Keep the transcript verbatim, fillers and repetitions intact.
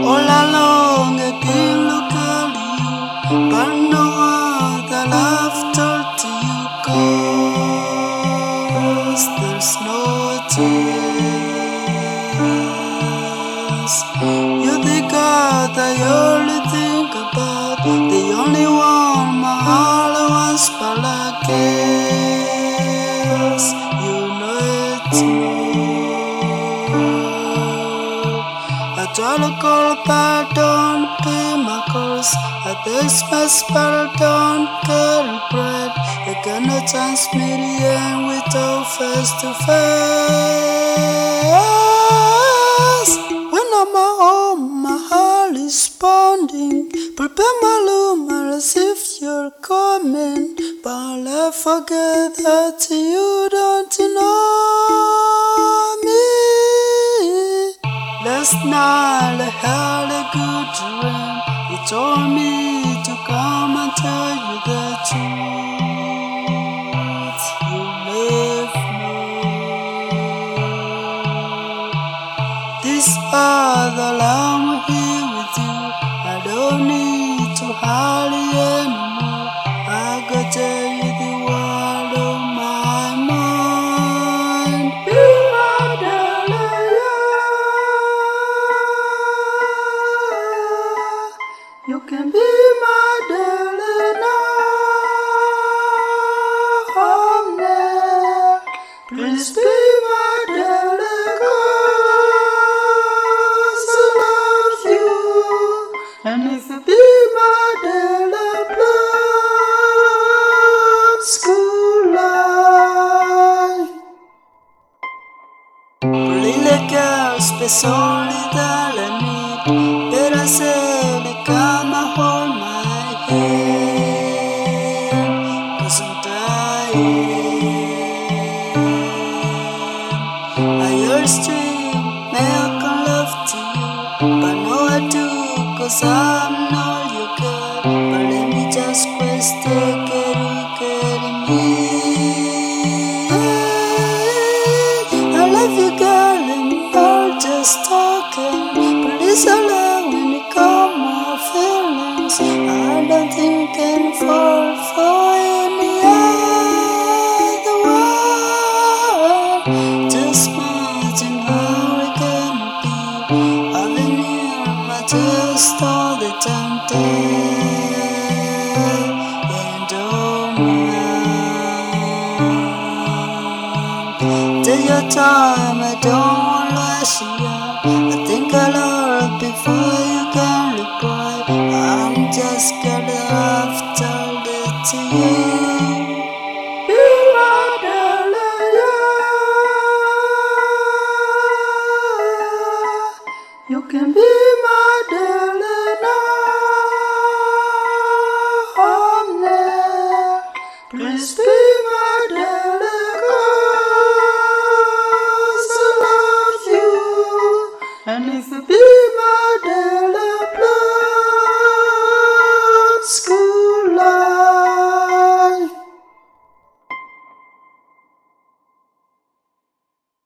All along I can look at you, but no other love told to you, 'cause there's no chance. You're the God I only think about, the only one my heart wants, but I guess you know it's more. I try to call but don't pay my calls. I text my spell, don't carry bread. I cannot transmit the end without face to face. When I'm at home, my heart is pounding. Prepare my room as if you're coming, but I forget that you don't know me. Last night I had a good dream. You told me to come and tell you the truth. You left me. This other I'm here with you. I don't need to hurry anymore. I gotta tell you the word on my mind. Be my darling. You can be my darling now. Please be my darling, 'cause I love you. And if you be my darling, blood school life. Little girls, pessoally that I need. Better say they come and hold my hand, 'cause I'm tired. I used to make love to you, but now I do, 'cause I'm not your girl. But let me just quest take it, get me. I love you, girl, and you're just talking. Please allow when you call my feelings. I don't think I can fall for any other one. Just imagine how it can be, having you in my chest all the time, and oh man. Take your time, I don't want to rush you. I think I love before you can reply. I'm just gonna have to tell it to you. Be my darling, yeah. You can be